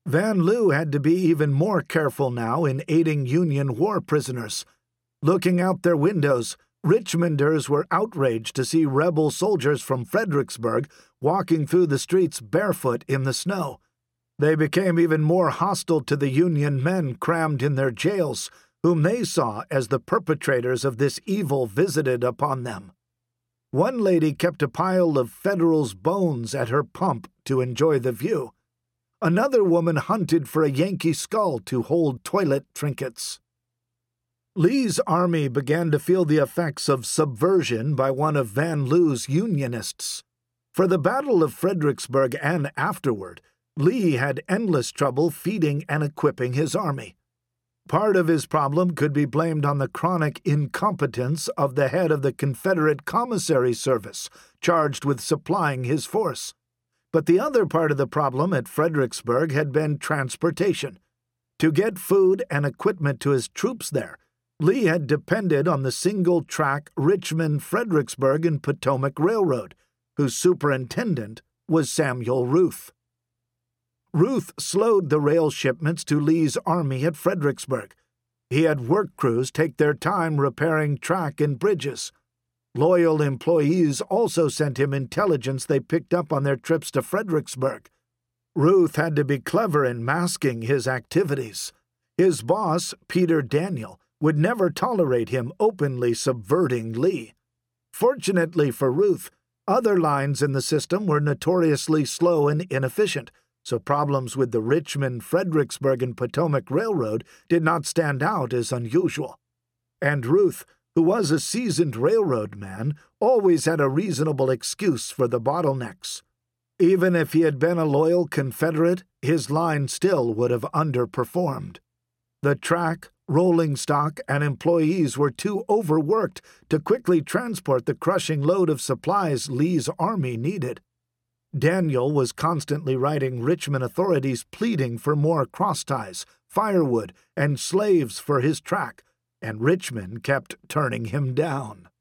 Vanloo had to be even more careful now in aiding Union war prisoners. Looking out their windows, Richmonders were outraged to see rebel soldiers from Fredericksburg walking through the streets barefoot in the snow. They became even more hostile to the Union men crammed in their jails, whom they saw as the perpetrators of this evil visited upon them. One lady kept a pile of Federals' bones at her pump to enjoy the view. Another woman hunted for a Yankee skull to hold toilet trinkets. Lee's army began to feel the effects of subversion by one of Vanloo's Unionists. For the Battle of Fredericksburg and afterward, Lee had endless trouble feeding and equipping his army. Part of his problem could be blamed on the chronic incompetence of the head of the Confederate Commissary Service, charged with supplying his force. But the other part of the problem at Fredericksburg had been transportation. To get food and equipment to his troops there, Lee had depended on the single-track Richmond-Fredericksburg and Potomac Railroad, whose superintendent was Samuel Ruth. Ruth slowed the rail shipments to Lee's army at Fredericksburg. He had work crews take their time repairing track and bridges. Loyal employees also sent him intelligence they picked up on their trips to Fredericksburg. Ruth had to be clever in masking his activities. His boss, Peter Daniel, would never tolerate him openly subverting Lee. Fortunately for Ruth, other lines in the system were notoriously slow and inefficient, so problems with the Richmond, Fredericksburg, and Potomac Railroad did not stand out as unusual. And Ruth, who was a seasoned railroad man, always had a reasonable excuse for the bottlenecks. Even if he had been a loyal Confederate, his line still would have underperformed. The track, rolling stock, and employees were too overworked to quickly transport the crushing load of supplies Lee's army needed. Daniel was constantly writing Richmond authorities pleading for more crossties, firewood, and slaves for his track, and Richmond kept turning him down.